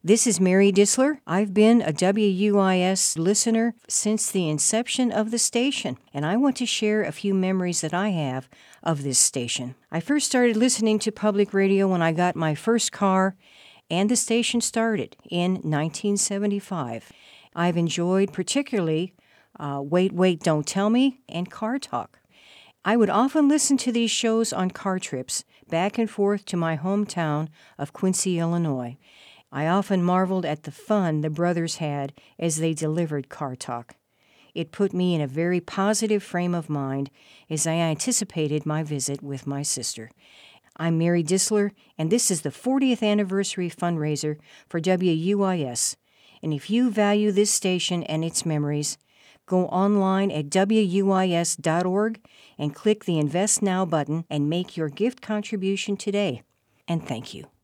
This is Mary Disler. I've been a WUIS listener since the inception of the station, and I want to share a few memories that I have of this station. I first started listening to public radio when I got my first car, and the station started in 1975. I've enjoyed particularly Wait, Wait, Don't Tell Me and Car Talk. I would often listen to these shows on car trips back and forth to my hometown of Quincy, Illinois. I often marveled at the fun the brothers had as they delivered Car Talk. It put me in a very positive frame of mind as I anticipated my visit with my sister. I'm Mary Disler, and this is the 40th anniversary fundraiser for WUIS. And if you value this station and its memories, go online at WUIS.org and click the Invest Now button and make your gift contribution today. And thank you.